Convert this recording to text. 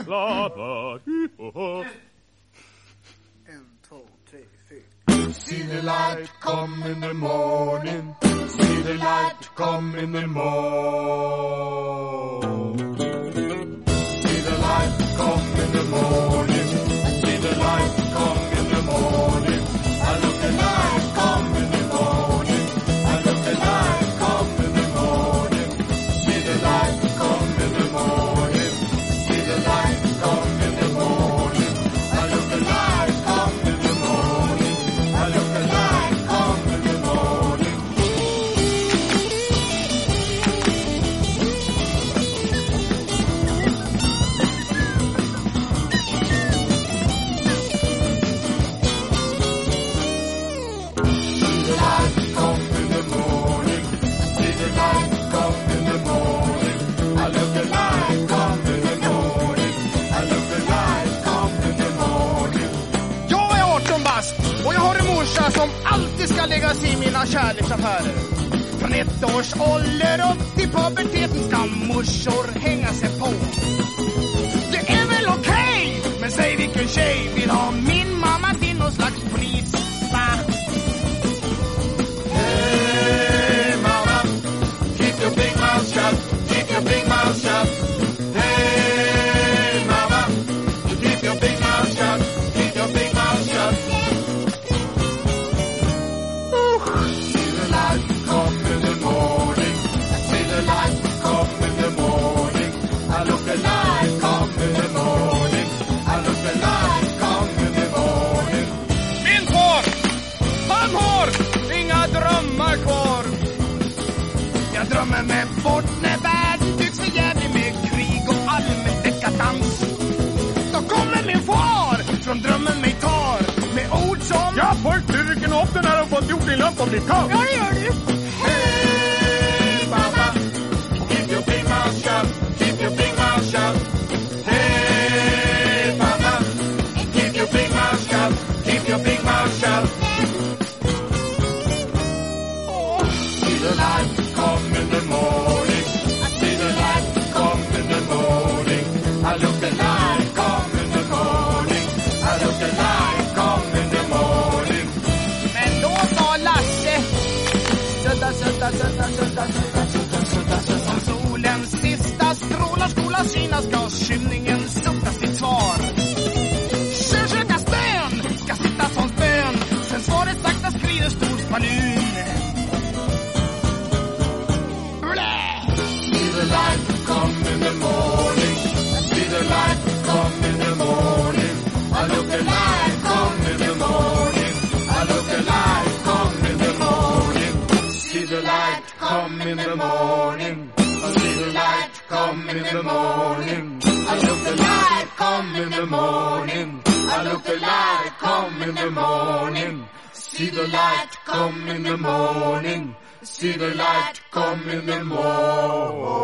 See the light come in the morning. See the light come in the morning. See the light come in the morning. See the light come in the morning. I look the light come in the morning. I look the light come in the morning. See the light come in the morning. See the light come in the morning. I look the light come in the morning. I look the light come in the morning. See the light come in the morning. See the light come in the morning. I look the light come in the morning. I look the light come in the morning. Jag är 18 bast och jag har en morsa som alltid ska lägga sig i mina kärleksaffärer. Från 1 års ålder upp till puberteten ska morsor hänga sig på. Det är väl okej, men säg vilken tjej vill ha min mamma till någon slags polis, va? Hey mama, keep your big mouth shut. Keep your big mouth shut. Hey mama, keep your big mouth shut. Keep your big mouth shut. See the light come in the morning. See the light come in the morning. I look the light come in the morning. I look the light come in the morning. Min far, han har inga drömmar kvar. Jag drömmer mig bort när världen tycks för jävlig med krig och allmän dekadans. Då kommer min far från drömmen mig tar med ord som: ja, folk, du rycker upp den här och fått gjort din lamp om ditt kall. Ja, det gör du. Hey mama, keep your big mouth shut. Keep your big mouth shut. Hey mama, keep your big mouth shut. Keep your big mouth shut. See the light come in the morning. See the light come in the morning. I look the light come in the morning. I look the light come in the morning. Men då sa Lasse: sudda, sudda, sudda, sudda, sudda, sudda, sudda, sudda. Om solens sista strålar skola synas ska skymningen sudda sitt svar. Försöka spön ska sitta som spön. Sen svaret sakta skrider stor spalun. See the light come in the morning. See the light come in the morning. I look the light come in the morning. I look the light come in the morning. See the light come in the morning. I see the light come in the morning. I look the light come in the morning. I look the light come in the morning. See the light come in the morning. See the light come in the morning.